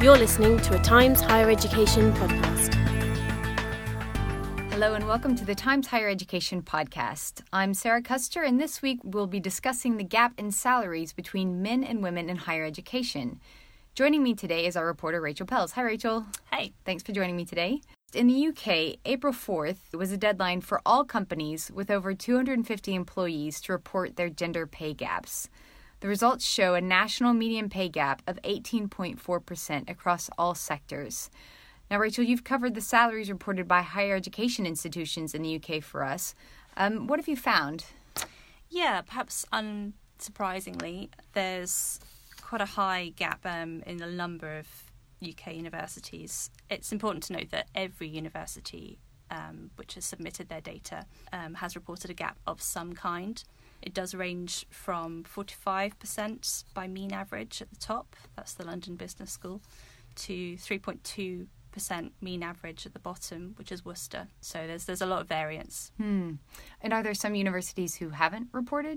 You're listening to a Times Higher Education podcast. Hello and welcome to the Times Higher Education podcast. I'm Sarah Custer, and this week we'll be discussing the gap in salaries between men and women in higher education. Joining me today is our reporter Rachel Pells. Hi, Rachel. Hi. Thanks for joining me today. In the UK, April 4th was a deadline for all companies with over 250 employees to report their gender pay gaps. The results show a national median pay gap of 18.4% across all sectors. Now, Rachel, you've covered the salaries reported by higher education institutions in the UK for us. What have you found? Yeah, perhaps unsurprisingly, there's quite a high gap in a number of UK universities. It's important to note that every university which has submitted their data has reported a gap of some kind. It does range from 45% by mean average at the top, that's the London Business School, to 3.2% mean average at the bottom, which is Worcester. So there's a lot of variance. And are there some universities who haven't reported?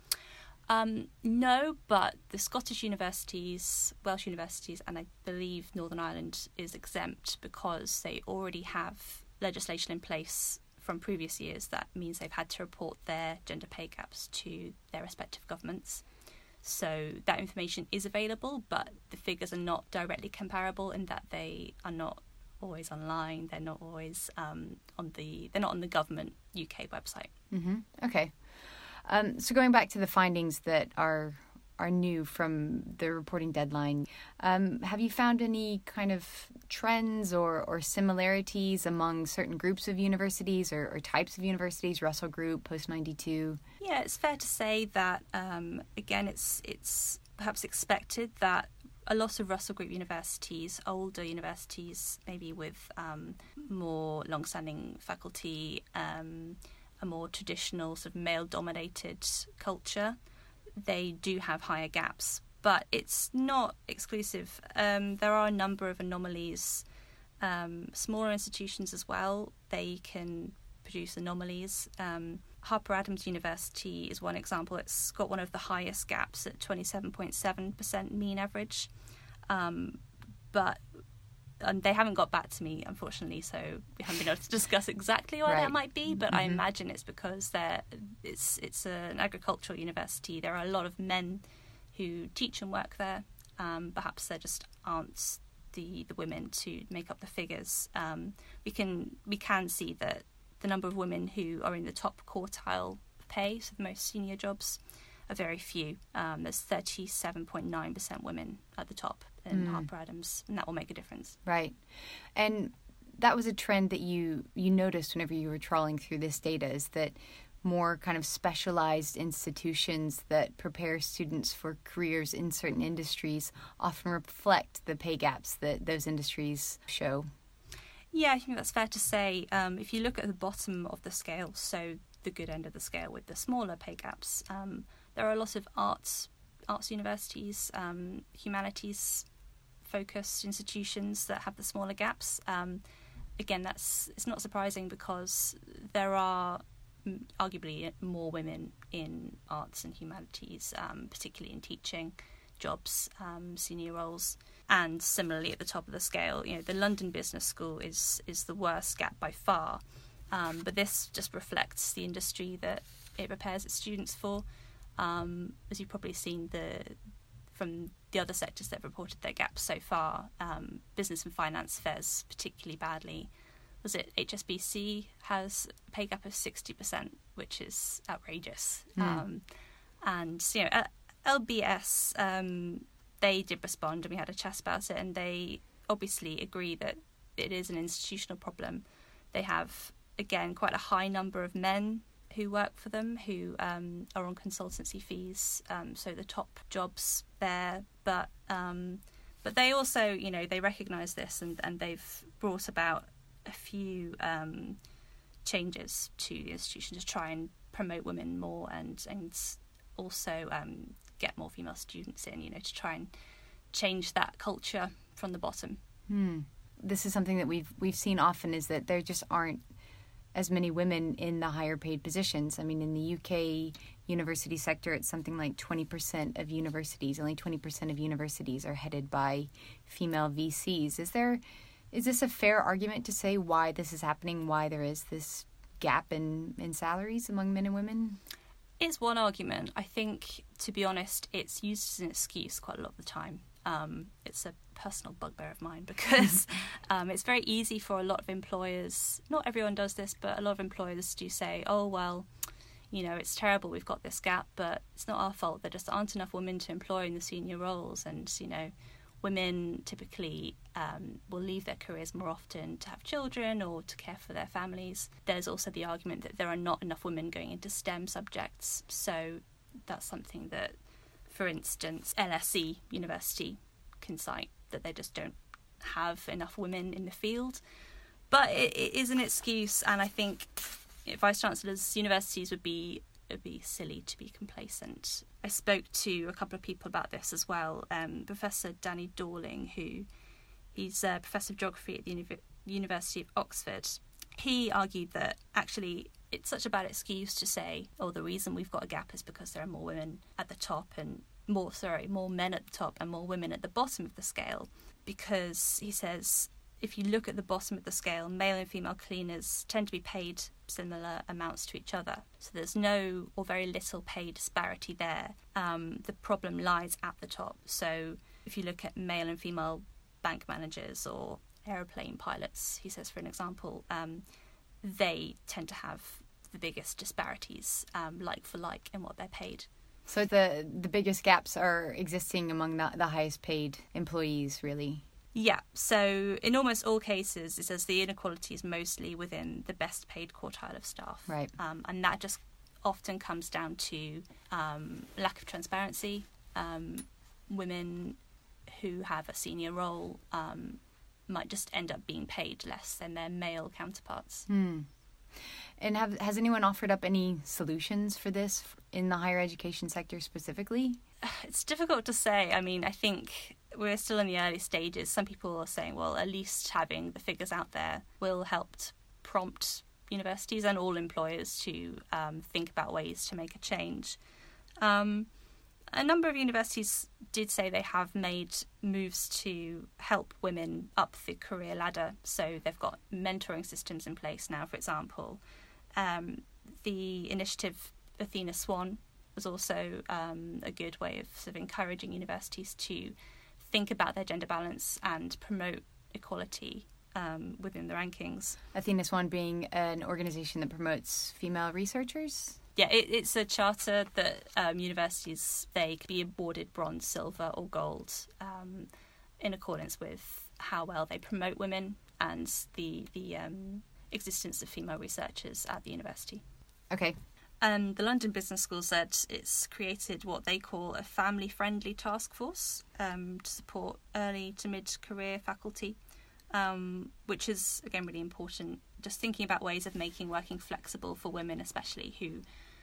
No, but the Scottish universities, Welsh universities, and I believe Northern Ireland is exempt because they already have legislation in place from previous years that means they've had to report their gender pay gaps to their respective governments. So that information is available, but the figures are not directly comparable in that they are not always online. They're not always they're not on the government UK website. Mm-hmm. Okay. So going back to the findings that are new from the reporting deadline, have you found any kind of trends or similarities among certain groups of universities or types of universities, Russell Group, Post-92? Yeah, it's fair to say that, again, it's perhaps expected that a lot of Russell Group universities, older universities, maybe with more long-standing faculty, a more traditional sort of male-dominated culture, they do have higher gaps. But it's not exclusive. There are a number of anomalies. Smaller institutions as well, they can produce anomalies. Harper Adams University is one example. It's got one of the highest gaps at 27.7% mean average. But they haven't got back to me, unfortunately, so we haven't been able to discuss exactly why that might be, but I imagine it's because it's an agricultural university. There are a lot of men who teach and work there. Perhaps there just aren't the women to make up the figures. We can see that the number of women who are in the top quartile pay, so the most senior jobs, are very few. There's 37.9% women at the top in Harper Adams, and that will make a difference. Right. And that was a trend that you noticed whenever you were trawling through this data, is that more kind of specialized institutions that prepare students for careers in certain industries often reflect the pay gaps that those industries show. Yeah, I think that's fair to say. If you look at the bottom of the scale, so the good end of the scale with the smaller pay gaps, there are a lot of arts universities, humanities-focused institutions that have the smaller gaps. Again, it's not surprising because there are arguably more women in arts and humanities, particularly in teaching jobs, senior roles. And similarly at the top of the scale, the London Business School is the worst gap by far. But this just reflects the industry that it prepares its students for. As you've probably seen from the other sectors that have reported their gaps so far, business and finance fares particularly badly. Was it HSBC has a pay gap of 60%, which is outrageous. And at LBS, they did respond, and we had a chat about it, and they obviously agree that it is an institutional problem. They have, again, quite a high number of men who work for them, who are on consultancy fees, so the top jobs there. But they also, they recognise this, and they've brought about a few changes to the institution to try and promote women more, and also get more female students in, to try and change that culture from the bottom. This is something that we've seen often, is that there just aren't as many women in the higher paid positions. I mean, in the UK, university sector, it's something like 20% of universities. Only 20% of universities are headed by female VCs. Is this a fair argument to say why this is happening, why there is this gap in salaries among men and women? It's one argument. I think, to be honest, it's used as an excuse quite a lot of the time. It's a personal bugbear of mine because it's very easy for a lot of employers, not everyone does this, but a lot of employers do say, oh, well, it's terrible, we've got this gap, but it's not our fault. There just aren't enough women to employ in the senior roles. And, women typically will leave their careers more often to have children or to care for their families. There's also the argument that there are not enough women going into STEM subjects. So that's something that, for instance, LSE University can cite, that they just don't have enough women in the field. But it is an excuse, and I think Vice Chancellors, universities it'd be silly to be complacent. I spoke to a couple of people about this as well. Professor Danny Dorling, he's a professor of geography at the University of Oxford. He argued that actually it's such a bad excuse to say, oh, the reason we've got a gap is because there are more women at the top and more men at the top and more women at the bottom of the scale. Because he says, if you look at the bottom of the scale, male and female cleaners tend to be paid similar amounts to each other. So there's no or very little pay disparity there. The problem lies at the top. So if you look at male and female bank managers or aeroplane pilots, he says, for an example, they tend to have the biggest disparities, like for like, in what they're paid. So the biggest gaps are existing among the highest paid employees, really? Yeah, so in almost all cases, it says the inequality is mostly within the best paid quartile of staff. Right. And that just often comes down to lack of transparency. Women who have a senior role might just end up being paid less than their male counterparts. And has anyone offered up any solutions for this in the higher education sector specifically? It's difficult to say. I mean, I think we're still in the early stages. Some people are saying, well, at least having the figures out there will help prompt universities and all employers to think about ways to make a change. A number of universities did say they have made moves to help women up the career ladder. So they've got mentoring systems in place now, for example. The initiative Athena Swan was also a good way of sort of encouraging universities to think about their gender balance and promote equality within the rankings. Athena Swan being an organisation that promotes female researchers? Yeah, it's a charter that universities, they could be awarded bronze, silver or gold in accordance with how well they promote women and the existence of female researchers at the university. Okay. And the London Business School said it's created what they call a family-friendly task force to support early to mid-career faculty, which is, again, really important. Just thinking about ways of making working flexible for women, especially who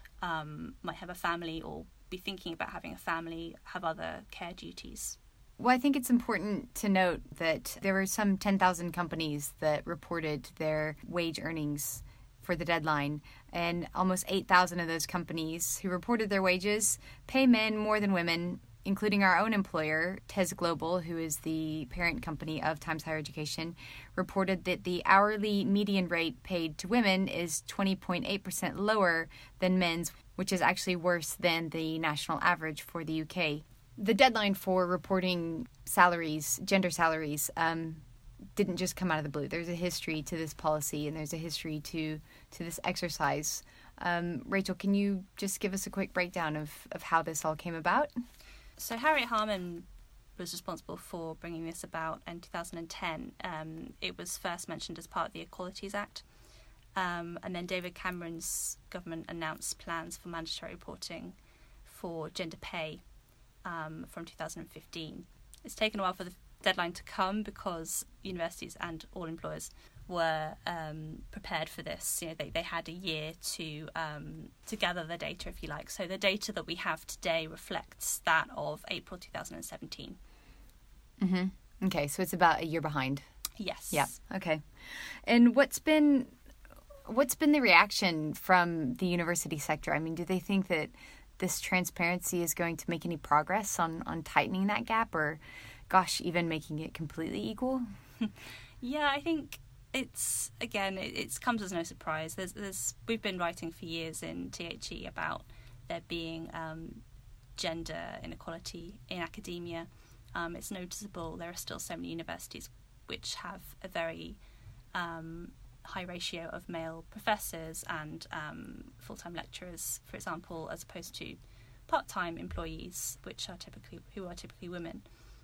might have a family or be thinking about having a family, have other care duties. Well, I think it's important to note that there were some 10,000 companies that reported their wage earnings for the deadline, and almost 8,000 of those companies who reported their wages pay men more than women, including our own employer, TES Global, who is the parent company of Times Higher Education, reported that the hourly median rate paid to women is 20.8% lower than men's, which is actually worse than the national average for the UK. The deadline for reporting salaries, gender salaries, didn't just come out of the blue. There's a history to this policy and there's a history to this exercise. Rachel, can you just give us a quick breakdown of how this all came about? So Harriet Harman was responsible for bringing this about in 2010. It was first mentioned as part of the Equalities Act. And then David Cameron's government announced plans for mandatory reporting for gender pay from 2015. It's taken a while for the deadline to come because universities and all employers were prepared for this. You know, they had a year to gather the data, if you like. So the data that we have today reflects that of April 2017. Mm-hmm. Okay, so it's about a year behind. Yes. Yeah. Okay. And what's been what's been the reaction from the university sector? I mean, do they think that this transparency is going to make any progress on tightening that gap, or, gosh, even making it completely equal? Yeah, I think it's comes as no surprise. We've been writing for years in THE about there being gender inequality in academia. It's noticeable. There are still so many universities which have a very high ratio of male professors and full-time lecturers, for example, as opposed to part-time employees, who are typically women.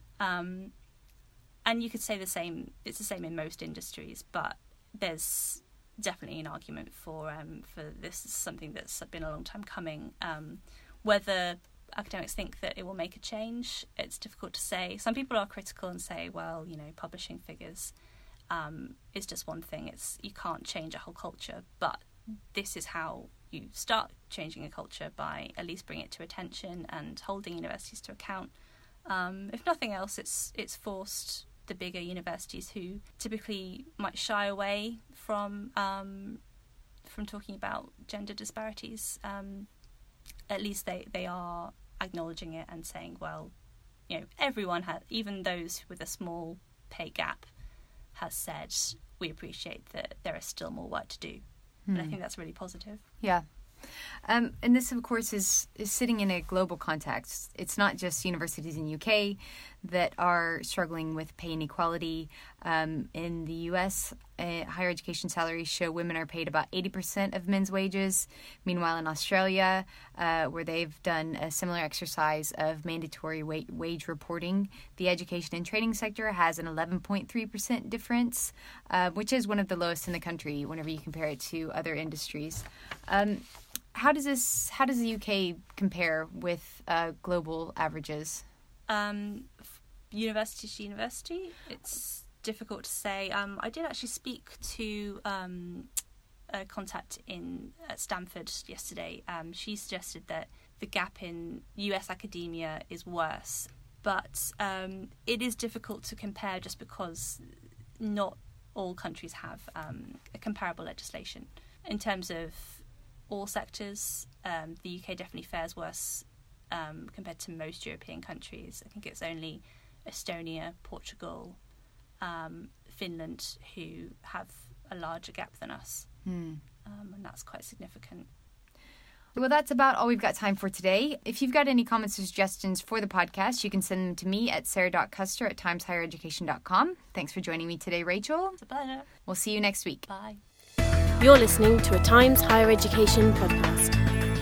And you could say the same. It's the same in most industries, but there's definitely an argument for this is something that's been a long time coming. Whether academics think that it will make a change, it's difficult to say. Some people are critical and say, well, publishing figures is just one thing. You can't change a whole culture, but this is how you start changing a culture, by at least bringing it to attention and holding universities to account. If nothing else, it's forced the bigger universities, who typically might shy away from talking about gender disparities. At least they are acknowledging it and saying, well, everyone has, even those with a small pay gap, has said we appreciate that there is still more work to do. And I think that's really positive. Yeah. And this, of course, is sitting in a global context. It's not just universities in UK that are struggling with pay inequality. In the US, higher education salaries show women are paid about 80% of men's wages. Meanwhile, in Australia, where they've done a similar exercise of mandatory wage reporting, the education and training sector has an 11.3% difference, which is one of the lowest in the country whenever you compare it to other industries. How does the UK compare with global averages? University to university, it's difficult to say. I did actually speak to a contact at Stanford yesterday. She suggested that the gap in US academia is worse, but it is difficult to compare just because not all countries have a comparable legislation. In terms of all sectors, the UK definitely fares worse compared to most European countries. I think it's only Estonia, Portugal, Finland who have a larger gap than us, and that's quite significant. Well, that's about all we've got time for today. If you've got any comments or suggestions for the podcast, you can send them to me at sarah.custer@timeshighereducation.com. Thanks for joining me today, Rachel. It's a pleasure. We'll see you next week. Bye. You're listening to a Times Higher Education podcast.